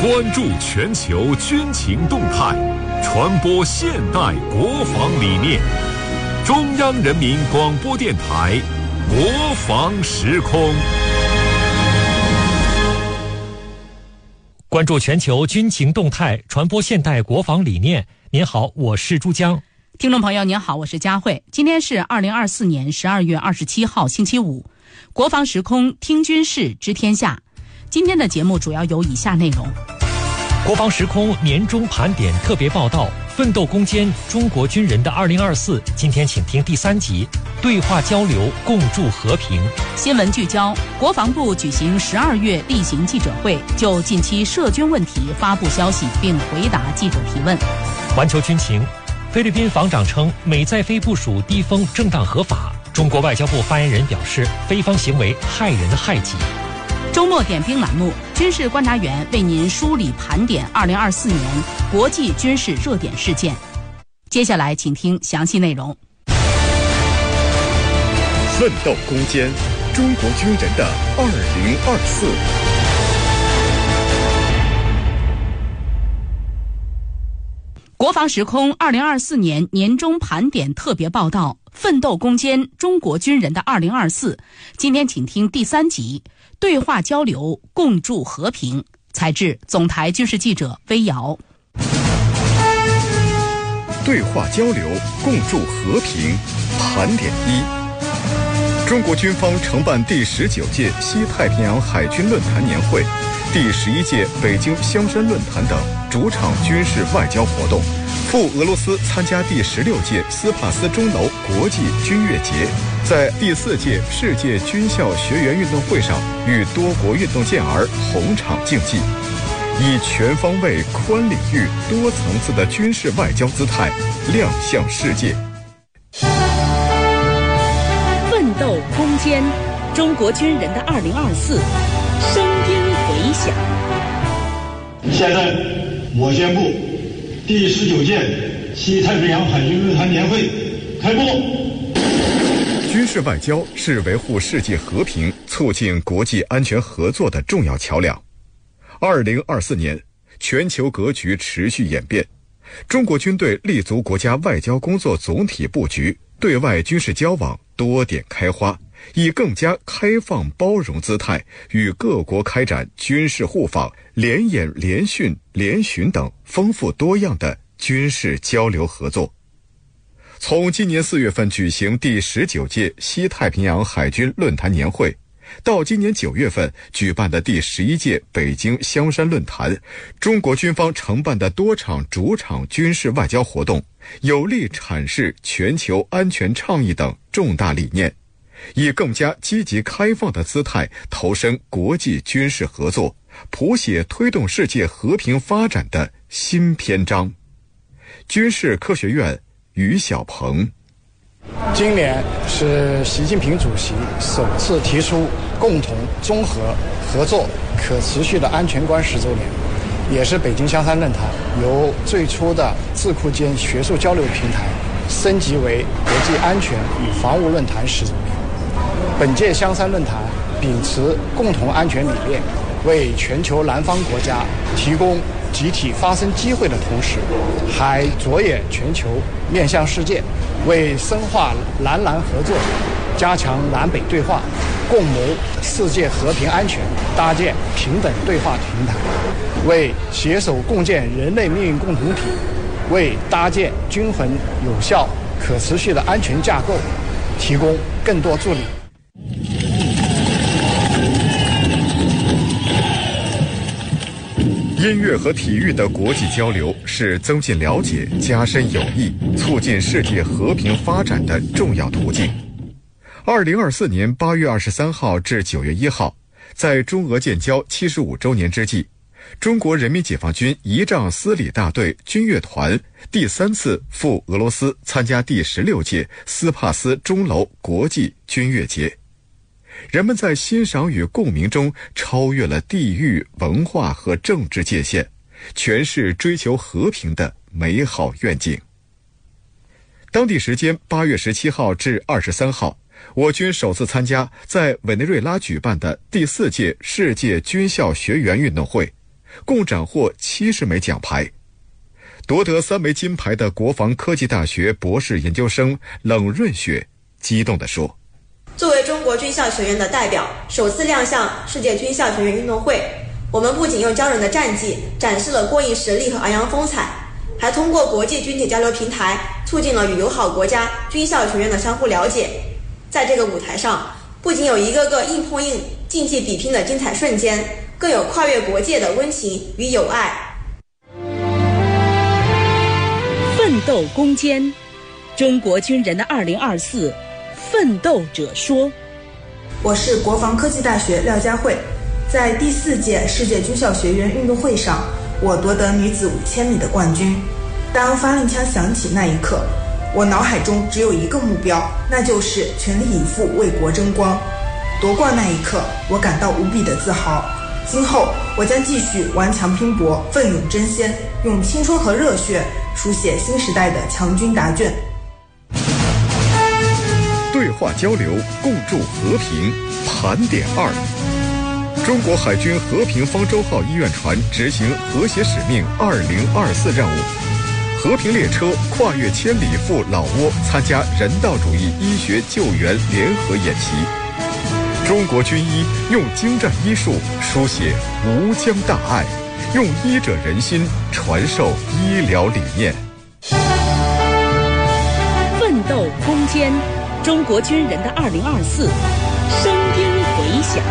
关注全球军情动态，传播现代国防理念。中央人民广播电台国防时空。 关注全球军情动态，传播现代国防理念。您好，我是珠江。 听众朋友您好，我是佳慧。今天是2024年12月27号星期五，国防时空听军事知天下。今天的节目主要有以下内容： 国防时空年终盘点特别报道，奋斗攻坚中国军人的2024。今天请听第3集，对话交流，共筑和平。 新闻聚焦：国防部举行12月例行记者会，就近期涉军问题发布消息，并回答记者提问。 环球军情：菲律宾防长称美在菲部署低风正当合法，中国外交部发言人表示，菲方行为害人害己。 周末点兵栏目，军事观察员为您梳理盘点2024年国际军事热点事件。接下来请听详细内容。 奋斗攻坚中国军人的2024。 国防时空2024年年终盘点特别报道，奋斗攻坚中国军人的2024。今天请听第3集，对话交流，共筑和平。采制总台军事记者微瑶。 对话交流，共筑和平。盘点1：中国军方承办第19届西太平洋海军论坛年会、第11届北京香山论坛等主场军事外交活动，赴俄罗斯参加第16届斯帕斯钟楼国际军乐节，在第4届世界军校学员运动会上与多国运动健儿同场竞技，以全方位、宽领域、多层次的军事外交姿态亮相世界。 奋斗攻坚中国军人的2024，声音回响。 现在我宣布，第19届西太平洋海军论坛年会开幕。 军事外交是维护世界和平、促进国际安全合作的重要桥梁。2024年，全球格局持续演变，中国军队立足国家外交工作总体布局，对外军事交往多点开花，以更加开放包容姿态与各国开展军事互访、联演、联训、联巡等丰富多样的军事交流合作。从今年4月份举行第19届西太平洋海军论坛年会，到今年9月份举办的第11届北京香山论坛，中国军方承办的多场主场军事外交活动，有力阐释全球安全倡议等重大理念，以更加积极开放的姿态投身国际军事合作，谱写推动世界和平发展的新篇章。军事科学院于小鹏： 今年是习近平主席首次提出共同、综合、合作、可持续的安全观10周年，也是北京香山论坛由最初的智库间学术交流平台升级为国际安全与防务论坛10周年。本届香山论坛秉持共同安全理念，为全球南方国家提供集体发声机会的同时，还着眼全球，面向世界，为深化南南合作、加强南北对话、共谋世界和平安全搭建平等对话平台，为携手共建人类命运共同体，为搭建均衡、有效、可持续的安全架构提供更多助力。 音乐和体育的国际交流是增进了解、加深友谊、促进世界和平发展的重要途径。2024年8月23号至9月1号，在中俄建交75周年之际，中国人民解放军仪仗司礼大队军乐团第3次赴俄罗斯参加第16届斯帕斯钟楼国际军乐节。人们在欣赏与共鸣中超越了地域、文化和政治界限，诠释追求和平的美好愿景。当地时间8月17号至23号，我军首次参加在委内瑞拉举办的第4届世界军校学员运动会， 共斩获70枚奖牌。夺得3枚金牌的国防科技大学博士研究生冷润雪激动地说： 作为中国军校学院的代表，首次亮相世界军校学院运动会，我们不仅用骄人的战绩展示了过硬实力和昂扬风采，还通过国际军体交流平台促进了与友好国家军校学院的相互了解。在这个舞台上，不仅有一个个硬碰硬、竞技比拼的精彩瞬间，更有跨越国界的温情与友爱。 奋斗攻坚，中国军人的2024奋斗者说。 我是国防科技大学廖佳慧，在第4届世界军校学院运动会上，我夺得女子5000米的冠军。当发令枪响起那一刻，我脑海中只有一个目标，那就是全力以赴为国争光。夺冠那一刻，我感到无比的自豪。今后我将继续顽强拼搏，奋勇争先，用青春和热血书写新时代的强军答卷。 对话交流，共筑和平。盘点2，中国海军和平方舟号医院船执行和谐使命2024任务。和平列车跨越千里赴老挝参加人道主义医学救援联合演习。中国军医用精湛医术书写吴江大爱，用医者仁心传授医疗理念。 奋斗攻坚，中国军人的2024，声音回响。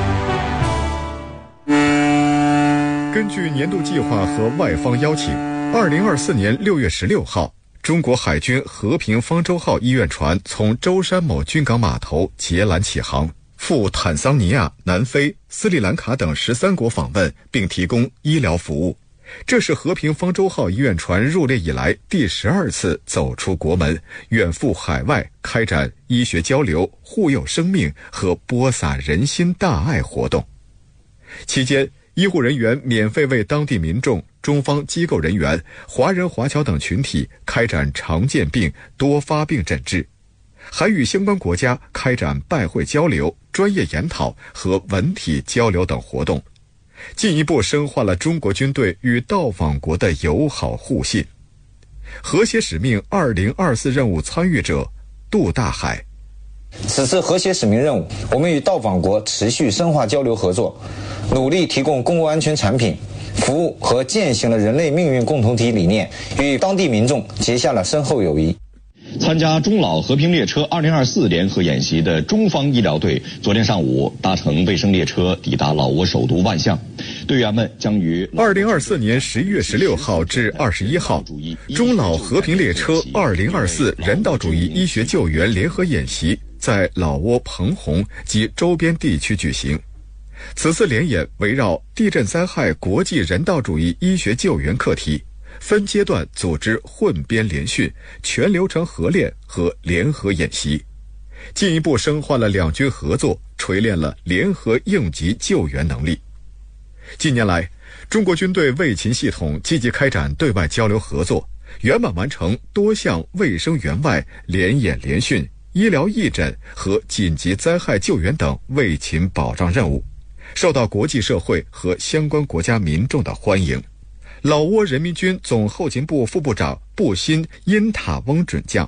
根据年度计划和外方邀请，2024年6月16号，中国海军和平方舟号医院船从舟山某军港码头捷兰起航，赴坦桑尼亚、南非、斯里兰卡等13国访问，并提供医疗服务。这是和平方舟号医院船入列以来第12次走出国门，远赴海外开展医学交流、护佑生命和播撒人心大爱活动。期间，医护人员免费为当地民众、中方机构人员、华人华侨等群体开展常见病、多发病诊治，还与相关国家开展拜会交流、专业研讨和文体交流等活动，进一步深化了中国军队与到访国的友好互信。和谐使命2024任务参与者杜大海： 此次和谐使命任务，我们与到访国持续深化交流合作，努力提供公共安全产品、服务和践行了人类命运共同体理念，与当地民众结下了深厚友谊。 参加中老和平列车2024联合演习的中方医疗队，昨天上午搭乘卫生列车抵达老挝首都万象。队员们将于 2024年11月16号至21号，中老和平列车2024人道主义医学救援联合演习在老挝彭洪及周边地区举行。此次联演围绕地震灾害国际人道主义医学救援课题，分阶段组织混编联训、全流程合练和联合演习，进一步深化了两军合作，锤炼了联合应急救援能力。近年来，中国军队卫勤系统积极开展对外交流合作，圆满完成多项卫生援外联演联训、医疗义诊和紧急灾害救援等卫勤保障任务，受到国际社会和相关国家民众的欢迎。老挝人民军总后勤部副部长布辛因塔翁准将：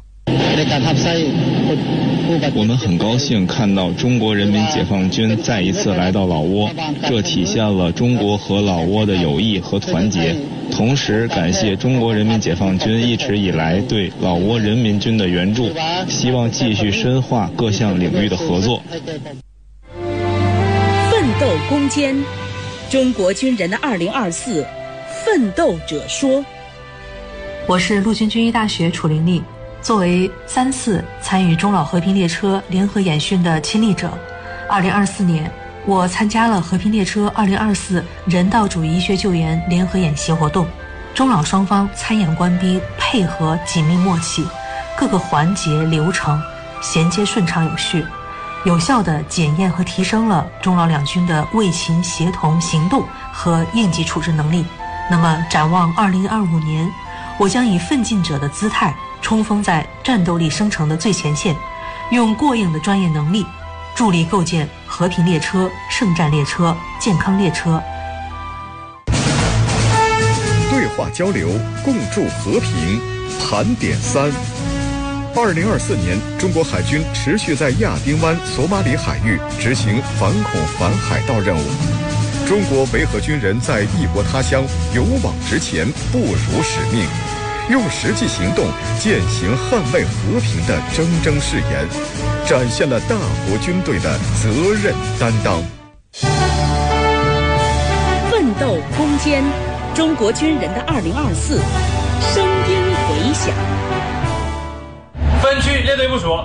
我们很高兴看到中国人民解放军再一次来到老挝，这体现了中国和老挝的友谊和团结。同时感谢中国人民解放军一直以来对老挝人民军的援助，希望继续深化各项领域的合作。 奋斗攻坚，中国军人的2024奋斗者说。 我是陆军军医大学楚玲丽，作为3次参与中老和平列车联合演训的亲历者，2024年我参加了和平列车2024人道主义医学救援联合演习活动，中老双方参演官兵配合紧密默契，各个环节流程衔接顺畅有序，有效地检验和提升了中老两军的卫勤协同行动和应急处置能力。那么展望2025年，我将以奋进者的姿态冲锋在战斗力生成的最前线，用过硬的专业能力助力构建和平列车、圣战列车、健康列车。 交流，共筑和平。盘点3。2024年，中国海军持续在亚丁湾、索马里海域执行反恐反海盗任务。中国维和军人在异国他乡勇往直前，不辱使命，用实际行动践行捍卫和平的铮铮誓言，展现了大国军队的责任担当。 奋斗攻坚，中国军人的2024，声音回响。 分区列队部署。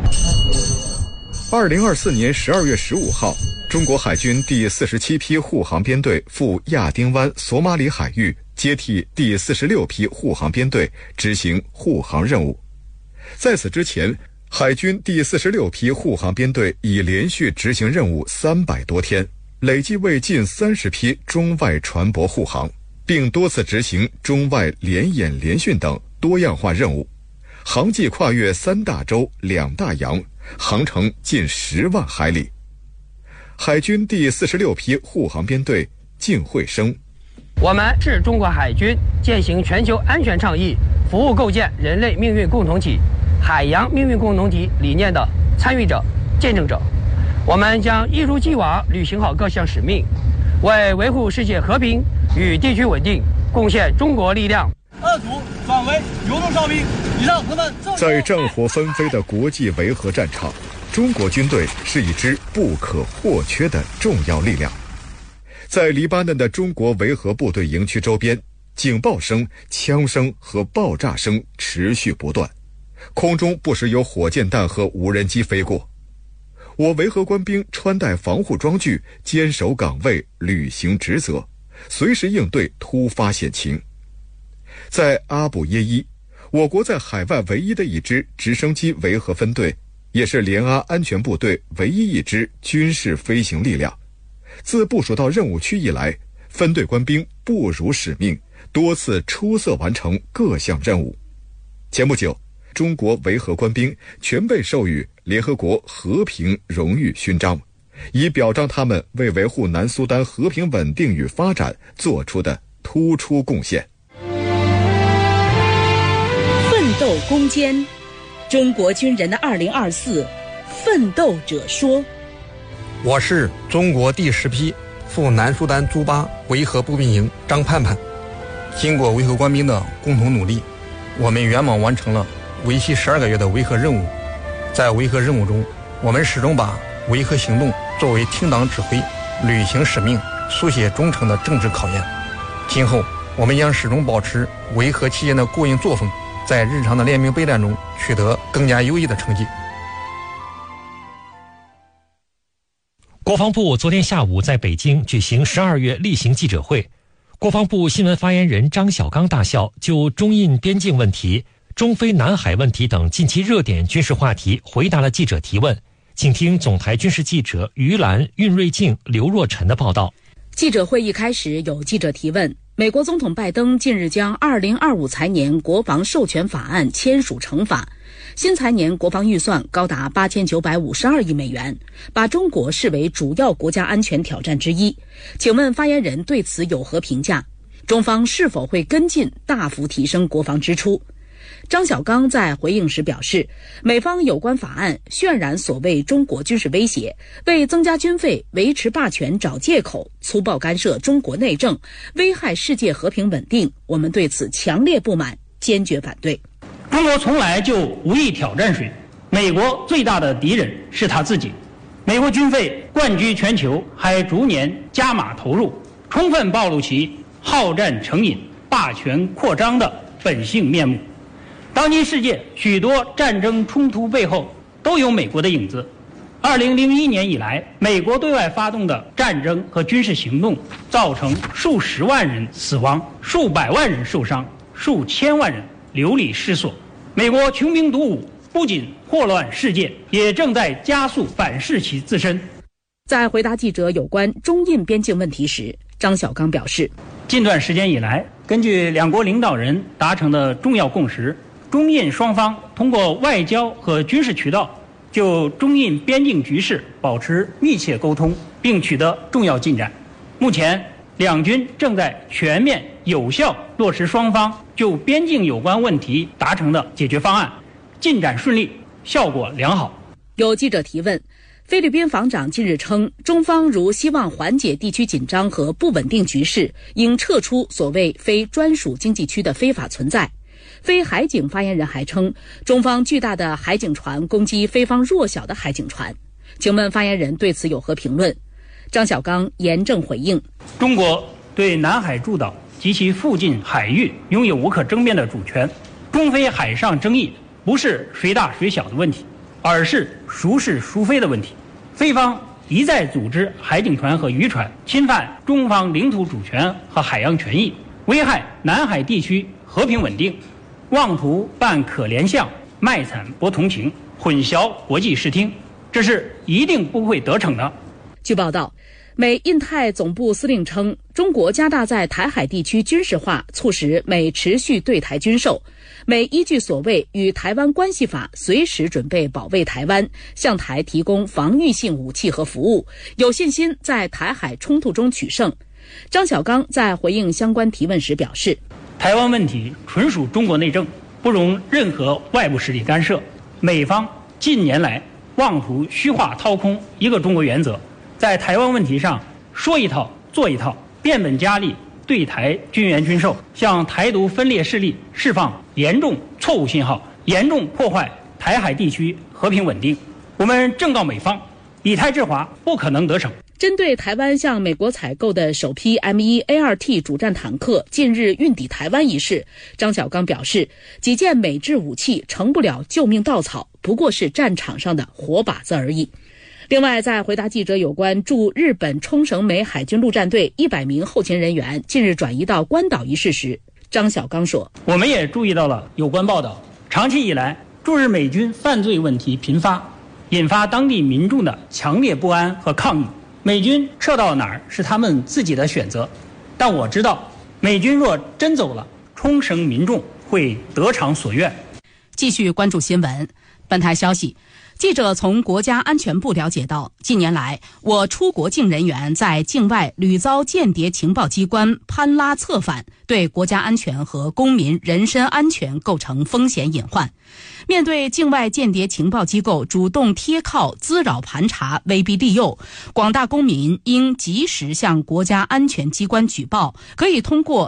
2024年12月15号，中国海军第47批护航编队赴亚丁湾、索马里海域，接替第46批护航编队执行护航任务。在此之前，海军第46批护航编队已连续执行任务300多天，累计为近30批中外船舶护航，并多次执行中外联演联训等多样化任务，航迹跨越3大洲2大洋，航程近10万海里。海军第46批护航编队靳惠生： 我们是中国海军践行全球安全倡议、服务构建人类命运共同体、海洋命运共同体理念的参与者、见证者。我们将一如既往履行好各项使命，为维护世界和平与地区稳定贡献中国力量。 2组转为游动哨兵，以上同志们。 在战火纷飞的国际维和战场，中国军队是一支不可或缺的重要力量。在黎巴嫩的中国维和部队营区周边，警报声、枪声和爆炸声持续不断，空中不时有火箭弹和无人机飞过。我维和官兵穿戴防护装具，坚守岗位，履行职责，随时应对突发险情。在阿卜耶伊，我国在海外唯一的一支直升机维和分队，也是联阿安全部队唯一一支军事飞行力量。自部署到任务区以来，分队官兵不辱使命，多次出色完成各项任务。前不久，中国维和官兵全被授予联合国和平荣誉勋章，以表彰他们为维护南苏丹和平稳定与发展做出的突出贡献。 奋斗攻坚，中国军人的2024，奋斗者说。 我是中国第10批赴南苏丹朱巴维和步兵营张盼盼。经过维和官兵的共同努力，我们圆满完成了为期12个月的维和任务。在维和任务中，我们始终把维和行动作为听党指挥、履行使命、书写忠诚的政治考验。今后我们将始终保持维和期间的过硬作风，在日常的练兵备战中取得更加优异的成绩。 国防部昨天下午在北京举行12月例行记者会，国防部新闻发言人张晓刚大校就中印边境问题、中非南海问题等近期热点军事话题回答了记者提问。请听总台军事记者于兰、运瑞静、刘若晨的报道。 记者会一开始有记者提问，美国总统拜登近日将2025财年国防授权法案签署成法，新财年国防预算高达8952亿美元，把中国视为主要国家安全挑战之一。请问发言人对此有何评价？中方是否会跟进大幅提升国防支出？张晓刚在回应时表示，美方有关法案渲染所谓中国军事威胁，为增加军费、维持霸权找借口，粗暴干涉中国内政，危害世界和平稳定，我们对此强烈不满，坚决反对。 中国从来就无意挑战谁，美国最大的敌人是他自己。美国军费冠居全球，还逐年加码投入，充分暴露其好战成瘾、霸权扩张的本性面目。当今世界许多战争冲突背后都有美国的影子。2001年以来，美国对外发动的战争和军事行动，造成数十万人死亡、数百万人受伤、数千万人流离失所。美国穷兵黩武，不仅祸乱世界，也正在加速反噬其自身。 在回答记者有关中印边境问题时，张晓刚表示， 近段时间以来，根据两国领导人达成的重要共识，中印双方通过外交和军事渠道就中印边境局势保持密切沟通，并取得重要进展。目前，两军正在全面有效落实双方就边境有关问题达成的解决方案，进展顺利，效果良好。 有记者提问，菲律宾防长近日称，中方如希望缓解地区紧张和不稳定局势，应撤出所谓非专属经济区的非法存在。非海警发言人还称，中方巨大的海警船攻击菲方弱小的海警船。请问发言人对此有何评论？张小刚严正回应： 中国对南海诸岛及其附近海域拥有无可争辩的主权，中菲海上争议不是谁大谁小的问题，而是孰是孰非的问题。菲方一再组织海警船和渔船侵犯中方领土主权和海洋权益，危害南海地区和平稳定，妄图扮可怜相，卖惨博同情，混淆国际视听，这是一定不会得逞的。 据报道，美印太总部司令称，中国加大在台海地区军事化，促使美持续对台军售。美依据所谓与台湾关系法，随时准备保卫台湾，向台提供防御性武器和服务，有信心在台海冲突中取胜。张小刚在回应相关提问时表示， 台湾问题纯属中国内政，不容任何外部势力干涉。美方近年来妄图虚化掏空一个中国原则，在台湾问题上说一套做一套，变本加厉对台军援军售，向台独分裂势力释放严重错误信号，严重破坏台海地区和平稳定。我们正告美方，以台制华不可能得逞。 针对台湾向美国采购的首批 M1A2T 主战坦克近日运抵台湾一事，张小刚表示，几件美制武器成不了救命稻草，不过是战场上的活靶子而已。另外，在回答记者有关驻日本冲绳美海军陆战队100名后勤人员近日转移到关岛一事时，张小刚说， 我们也注意到了有关报道，长期以来驻日美军犯罪问题频发，引发当地民众的强烈不安和抗议。美军撤到哪儿是他们自己的选择，但我知道美军若真走了，冲绳民众会得偿所愿。 继续关注新闻。本台消息，记者从国家安全部了解到，近年来我出国境人员在境外屡遭间谍情报机关攀拉策反，对国家安全和公民人身安全构成风险隐患。面对境外间谍情报机构主动贴靠、滋扰盘查、威逼利诱，广大公民应及时向国家安全机关举报，可以通过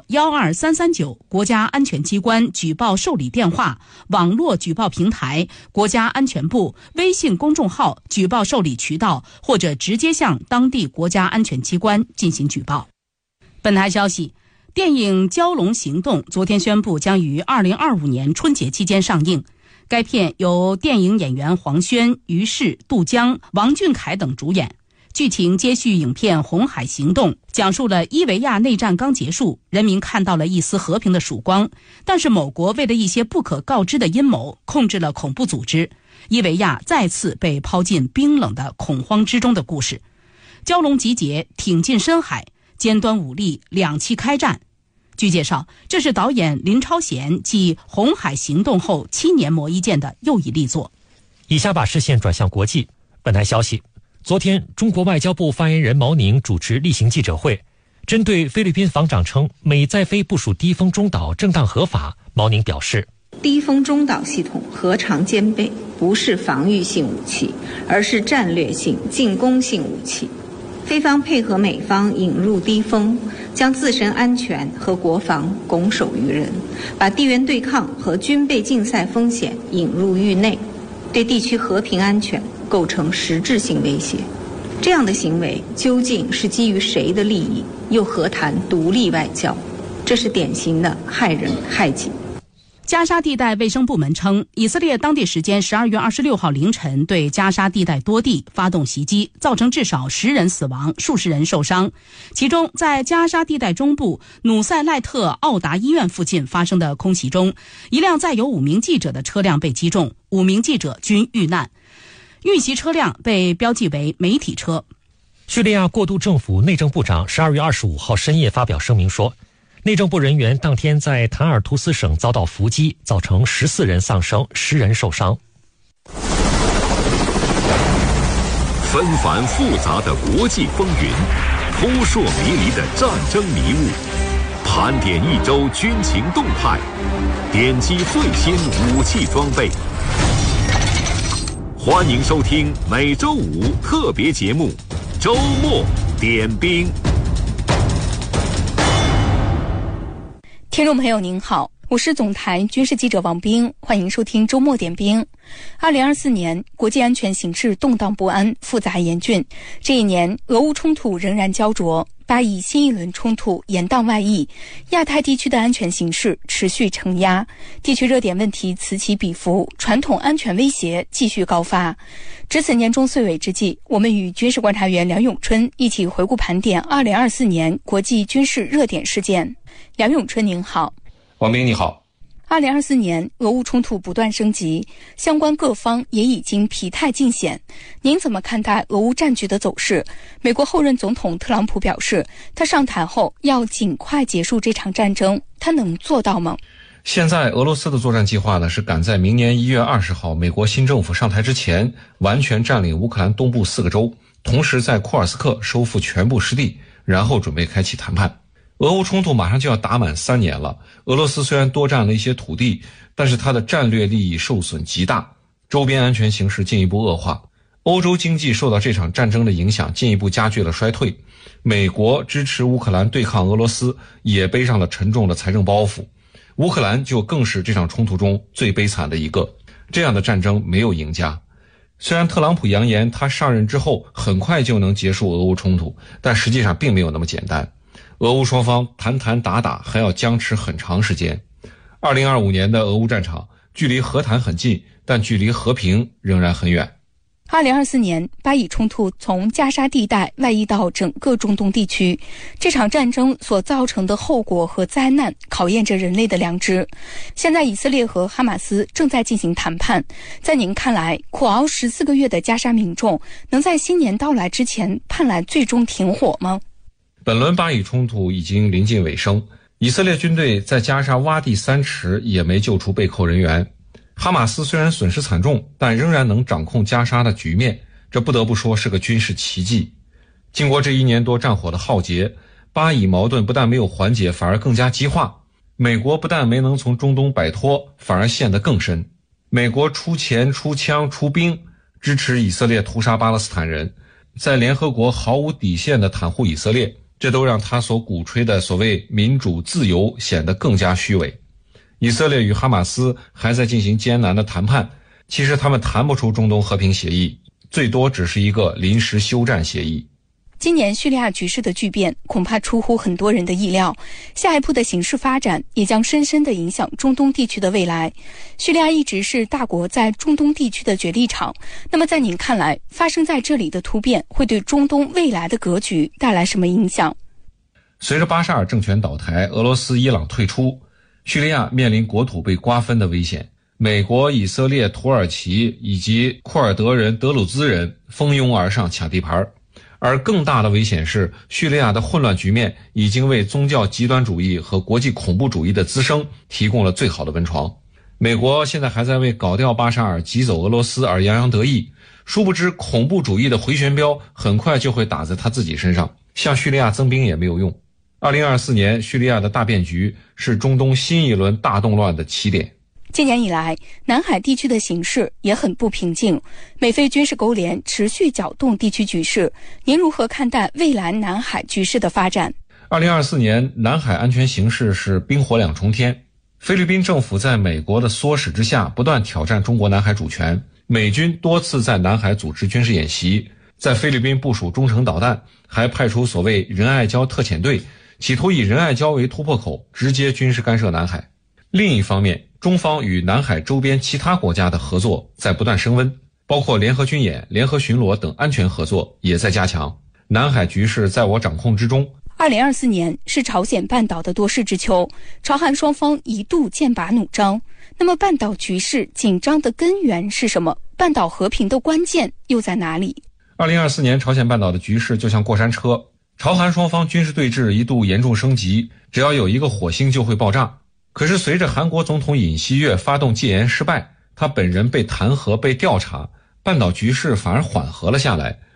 12339国家安全机关举报受理电话、网络举报平台、国家安全部微信公众号举报受理渠道，或者直接向当地国家安全机关进行举报。本台消息，电影《蛟龙行动》昨天宣布将于2025年春节期间上映。该片由电影演员黄轩、于适、杜江、王俊凯等主演，剧情接续影片《红海行动》，讲述了伊维亚内战刚结束，人民看到了一丝和平的曙光，但是某国为了一些不可告知的阴谋，控制了恐怖组织，伊维亚再次被抛进冰冷的恐慌之中的故事。蛟龙集结，挺进深海，尖端武力两栖开战。据介绍，这是导演林超贤继《红海行动》后7年磨一剑的又一力作。 以下把视线转向国际。本台消息，昨天中国外交部发言人毛宁主持例行记者会，针对菲律宾防长称美在菲部署低风中岛正当合法，毛宁表示， 低风中岛系统核常兼备，不是防御性武器，而是战略性进攻性武器。菲方配合美方引入低风，将自身安全和国防拱手于人，把地缘对抗和军备竞赛风险引入域内，对地区和平安全构成实质性威胁。这样的行为究竟是基于谁的利益？又何谈独立外交？这是典型的害人害己。 加沙地带卫生部门称，以色列当地时间12月26号凌晨对加沙地带多地发动袭击，造成至少10人死亡，数十人受伤。其中，在加沙地带中部努塞赖特奥达医院附近发生的空袭中，一辆载有5名记者的车辆被击中，5名记者均遇难。遇袭车辆被标记为媒体车。 叙利亚过渡政府内政部长12月25号深夜发表声明说，内政部人员当天在坦尔图斯省遭到伏击，造成14人丧生，10人受伤。 纷繁复杂的国际风云，扑朔迷离的战争迷雾， 盘点一周军情动态，点击最新武器装备。欢迎收听每周五特别节目《周末点兵》。 听众朋友您好，我是总台军事记者王斌，欢迎收听周末点兵。2024年，国际安全形势动荡不安、复杂严峻。这一年，俄乌冲突仍然焦灼，巴以新一轮冲突延宕外溢，亚太地区的安全形势持续承压，地区热点问题此起彼伏，传统安全威胁继续高发。值此年终岁尾之际，我们与军事观察员梁永春一起回顾盘点2024年国际军事热点事件。梁永春您好。 王明你好。 2024年，俄乌冲突不断升级，相关各方也已经疲态尽显。您怎么看待俄乌战局的走势？美国后任总统特朗普表示，他上台后要尽快结束这场战争，他能做到吗？ 现在俄罗斯的作战计划呢，是赶在明年1月20号美国新政府上台之前，完全占领乌克兰东部4个州，同时在库尔斯克收复全部失地，然后准备开启谈判。俄乌冲突马上就要打满3年了，俄罗斯虽然多占了一些土地，但是它的战略利益受损极大，周边安全形势进一步恶化，欧洲经济受到这场战争的影响，进一步加剧了衰退。美国支持乌克兰对抗俄罗斯，也背上了沉重的财政包袱，乌克兰就更是这场冲突中最悲惨的一个。这样的战争没有赢家。虽然特朗普扬言他上任之后很快就能结束俄乌冲突，但实际上并没有那么简单。俄乌双方谈谈打打还要僵持很长时间。2025年的俄乌战场距离和谈很近，但距离和平仍然很远。 2024年，巴以冲突从加沙地带外溢到整个中东地区，这场战争所造成的后果和灾难考验着人类的良知。现在以色列和哈马斯正在进行谈判，在您看来，苦熬14个月的加沙民众能在新年到来之前盼来最终停火吗？ 本轮巴以冲突已经临近尾声，以色列军队在加沙洼地3尺也没救出被扣人员。哈马斯虽然损失惨重，但仍然能掌控加沙的局面，这不得不说是个军事奇迹。经过这1年多战火的浩劫，巴以矛盾不但没有缓解，反而更加激化。美国不但没能从中东摆脱，反而陷得更深。美国出钱出枪出兵支持以色列屠杀巴勒斯坦人，在联合国毫无底线地袒护以色列，这都让他所鼓吹的所谓民主自由显得更加虚伪。以色列与哈马斯还在进行艰难的谈判，其实他们谈不出中东和平协议，最多只是一个临时休战协议。 今年叙利亚局势的巨变恐怕出乎很多人的意料，下一步的形势发展也将深深地影响中东地区的未来。叙利亚一直是大国在中东地区的角力场，那么在您看来，发生在这里的突变会对中东未来的格局带来什么影响？ 随着巴沙尔政权倒台，俄罗斯、伊朗退出，叙利亚面临国土被瓜分的危险。美国、以色列、土耳其以及库尔德人、德鲁兹人蜂拥而上抢地盘。而更大的危险是，叙利亚的混乱局面已经为宗教极端主义和国际恐怖主义的滋生提供了最好的温床。美国现在还在为搞掉巴沙尔、挤走俄罗斯而洋洋得意，殊不知恐怖主义的回旋镖很快就会打在他自己身上，向叙利亚增兵也没有用。2024年，叙利亚的大变局是中东新一轮大动乱的起点。 今年以来，南海地区的形势也很不平静，美菲军事勾连持续搅动地区局势。您如何看待未来南海局势的发展 ？2024年，南海安全形势是冰火两重天。菲律宾政府在美国的唆使之下，不断挑战中国南海主权。美军多次在南海组织军事演习，在菲律宾部署中程导弹，还派出所谓仁爱礁特遣队，企图以仁爱礁为突破口，直接军事干涉南海。另一方面，中方与南海周边其他国家的合作在不断升温，包括联合军演、联合巡逻等安全合作也在加强。南海局势在我掌控之中。 2024年是朝鲜半岛的多事之秋，朝韩双方一度剑拔弩张。那么半岛局势紧张的根源是什么？半岛和平的关键又在哪里 ？2024年朝鲜半岛的局势就像过山车，朝韩双方军事对峙一度严重升级，只要有一个火星就会爆炸。可是随着韩国总统尹锡悦发动戒严失败，他本人被弹劾被调查，半岛局势反而缓和了下来。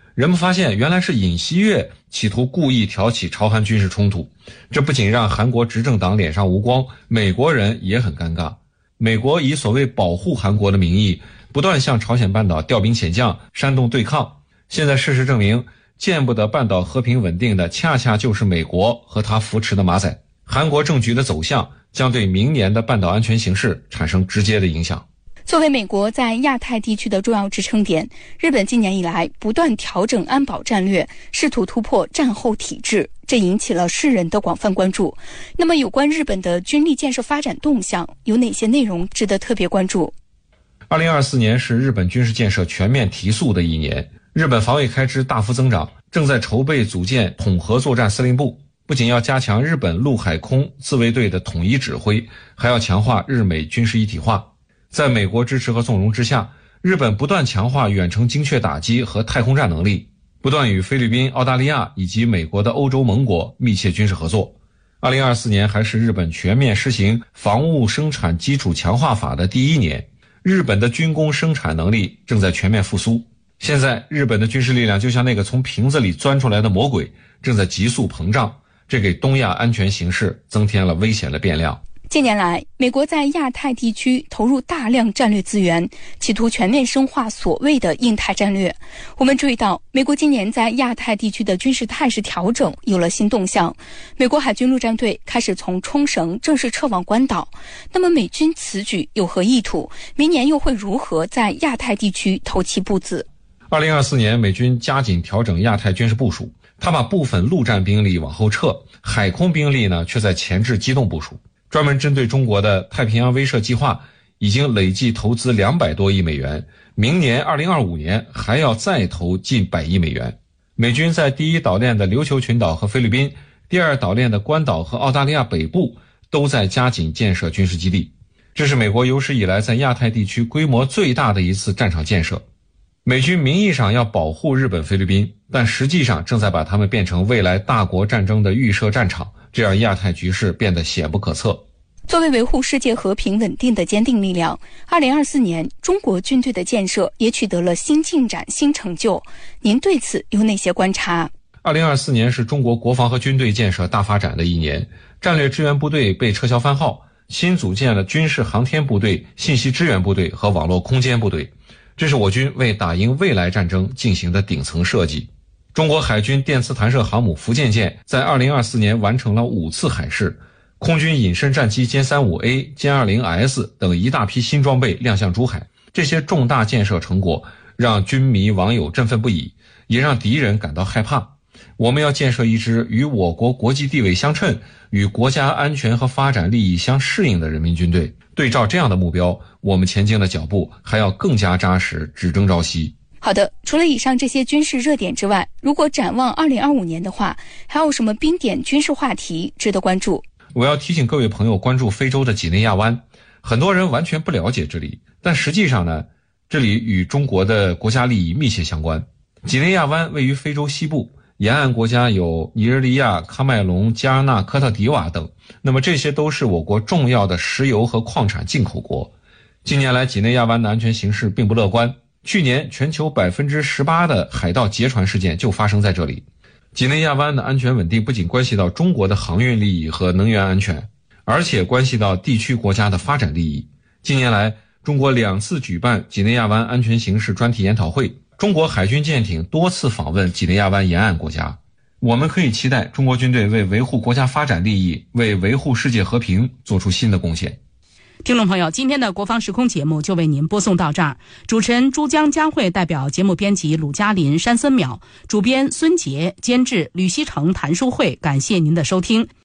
人们发现原来是尹锡悦企图故意挑起朝韩军事冲突，这不仅让韩国执政党脸上无光，美国人也很尴尬。美国以所谓保护韩国的名义，不断向朝鲜半岛调兵遣将，煽动对抗。现在事实证明，见不得半岛和平稳定的恰恰就是美国和他扶持的马仔。韩国政局的走向将对明年的半岛安全形势产生直接的影响。 作为美国在亚太地区的重要支撑点，日本近年以来不断调整安保战略，试图突破战后体制，这引起了世人的广泛关注。那么有关日本的军力建设发展动向，有哪些内容值得特别关注 ？2024年是日本军事建设全面提速的一年，日本防卫开支大幅增长，正在筹备组建统合作战司令部，不仅要加强日本陆海空自卫队的统一指挥，还要强化日美军事一体化。在美国支持和纵容之下，日本不断强化远程精确打击和太空战能力，不断与菲律宾、澳大利亚以及美国的欧洲盟国密切军事合作。2024年还是日本全面实行防务生产基础强化法的第一年，日本的军工生产能力正在全面复苏。现在日本的军事力量就像那个从瓶子里钻出来的魔鬼，正在急速膨胀，这给东亚安全形势增添了危险的变量。 近年来，美国在亚太地区投入大量战略资源，企图全面深化所谓的印太战略。我们注意到，美国今年在亚太地区的军事态势调整有了新动向，美国海军陆战队开始从冲绳正式撤往关岛。那么美军此举有何意图？明年又会如何在亚太地区投其步子 ？2024年，美军加紧调整亚太军事部署，他把部分陆战兵力往后撤，海空兵力呢却在前置机动部署。专门针对中国的太平洋威慑计划已经累计投资200多亿美元，明年2025年还要再投近100亿美元。美军在第一岛链的琉球群岛和菲律宾，第二岛链的关岛和澳大利亚北部都在加紧建设军事基地，这是美国有史以来在亚太地区规模最大的一次战场建设。美军名义上要保护日本、菲律宾，但实际上正在把他们变成未来大国战争的预设战场，这样亚太局势变得险不可测。 作为维护世界和平稳定的坚定力量，2024年中国军队的建设也取得了新进展、新成就。您对此有哪些观察 ？2024年是中国国防和军队建设大发展的一年，战略支援部队被撤销番号，新组建了军事航天部队、信息支援部队和网络空间部队。这是我军为打赢未来战争进行的顶层设计。中国海军电磁弹射航母福建舰在2024年完成了5次海试，空军隐身战机歼 35A、歼 20S 等一大批新装备亮相珠海。这些重大建设成果让军迷网友振奋不已，也让敌人感到害怕。我们要建设一支与我国国际地位相称、与国家安全和发展利益相适应的人民军队。对照这样的目标，我们前进的脚步还要更加扎实，只争朝夕。 好的，除了以上这些军事热点之外，如果展望2025年的话，还有什么冰点军事话题值得关注？ 我要提醒各位朋友关注非洲的几内亚湾。很多人完全不了解这里，但实际上呢，这里与中国的国家利益密切相关。几内亚湾位于非洲西部，沿岸国家有尼日利亚、喀麦隆、加纳、科特迪瓦等，那么这些都是我国重要的石油和矿产进口国。近年来，几内亚湾的安全形势并不乐观。去年全球18%的海盗劫船事件就发生在这里。几内亚湾的安全稳定不仅关系到中国的航运利益和能源安全，而且关系到地区国家的发展利益。近年来，中国2次举办几内亚湾安全形势专题研讨会，中国海军舰艇多次访问几内亚湾沿岸国家。我们可以期待中国军队为维护国家发展利益、为维护世界和平做出新的贡献。 听众朋友，今天的国防时空节目就为您播送到这儿。主持人珠江佳慧代表节目编辑鲁嘉林、山森淼，主编孙杰，监制吕希成、谭淑慧，感谢您的收听。